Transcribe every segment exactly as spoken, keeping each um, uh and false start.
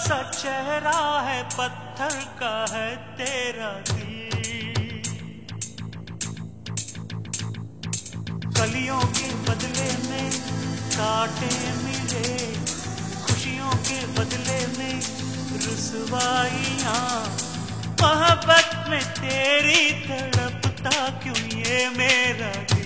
सा चेहरा है, पत्थर का है तेरा दिल। कलियों के बदले में कांटे मिले, खुशियों के बदले में रुसवाइयां। मोहब्बत में तेरी तड़पता क्यों ये मेरा दिल।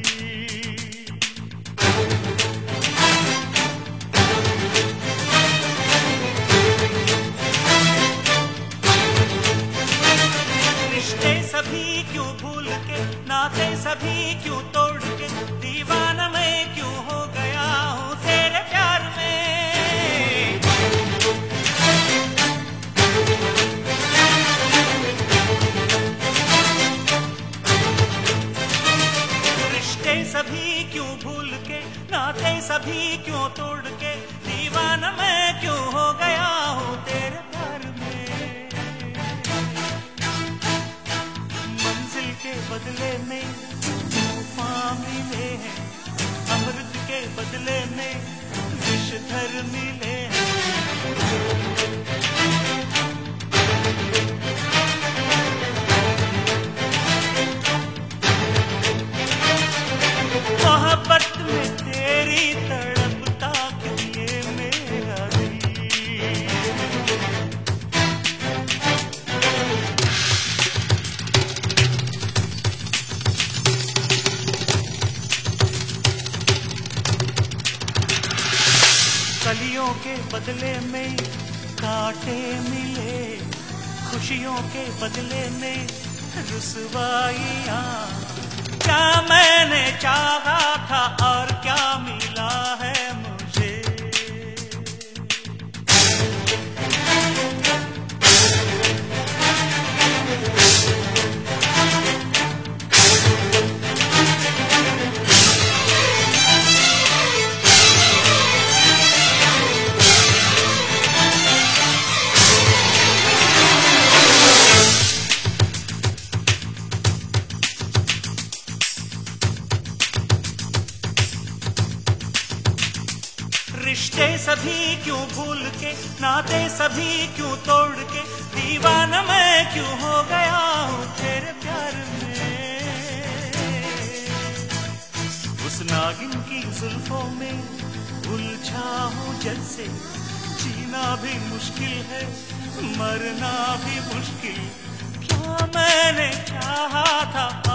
रिश्ते सभी क्यों भूल के, नाते सभी क्यों तोड़ के, दीवाना मैं क्यों हो गया हूँ तेरे प्यार में। रिश्ते सभी क्यों भूल के, नाते सभी क्यों तोड़ के, दीवाना मैं क्यों हो गया हूँ तेरे प्यार में। मंजिल के बदले में तूफान मिले हैं, अमृत के बदले में विषधर मिले हैं। मोहब्बत में तेरी तड़पता क्यों ये मेरा दिल। कलियों के बदले में कांटे मिले, खुशियों के बदले में रुसवाइयां। क्या मैंने चाहा था और क्या मिला है मुझे। रिश्ते सभी क्यों भूल के, नाते सभी क्यों तोड़ के, दीवाना मैं क्यों हो गया हूँ तेरे प्यार में। उस नागिन की जुल्फों में उलझा हूँ जैसे, जीना भी मुश्किल है मरना भी मुश्किल। क्या मैंने चाहा था